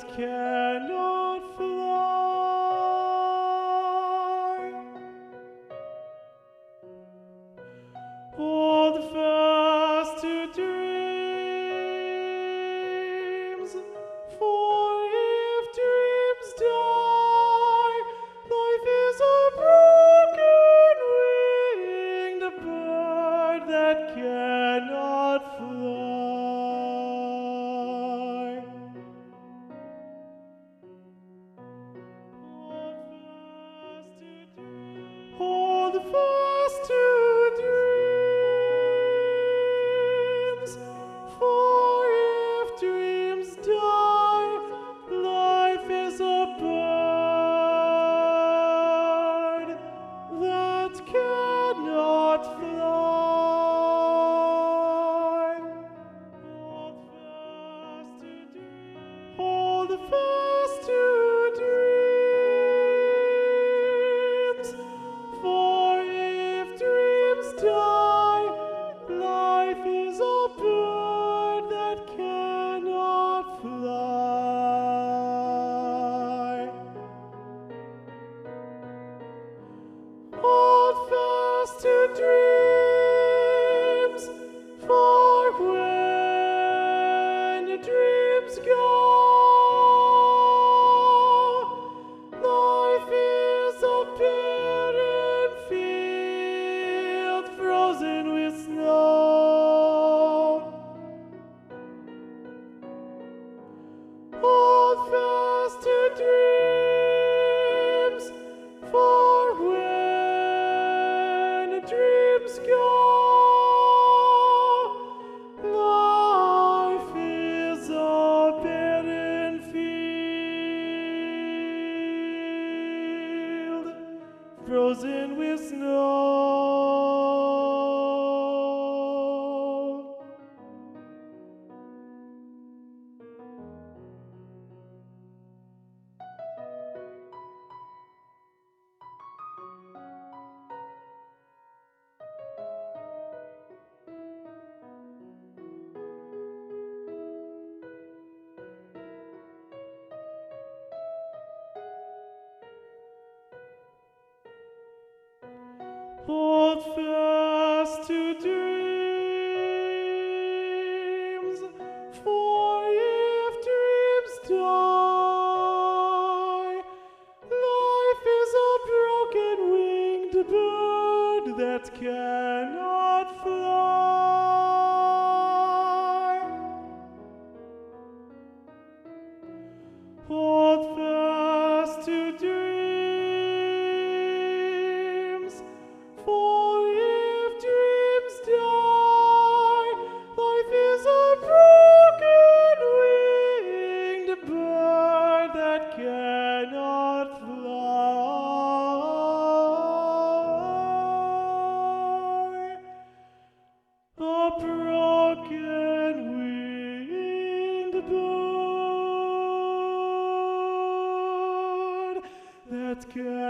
cannot fly. Hold fast to dreams, for if dreams die, life is a broken winged bird that cannot fly. Hold fast to dreams, for if dreams die, life is a bird that cannot fly. Hold fast to dreams, for if dreams die, life is a bird that cannot fly. Hold fast to dreams, for when dreams go, life is a barren field frozen with snow. Hold fast to dreams, for when dreams go, life is a barren field frozen with snow. Hold fast to dreams, for if dreams die, life is a broken winged bird that cannot fly. Hold fast to dreams, for if dreams die, life is a broken winged bird that cannot fly. A broken winged bird that cannot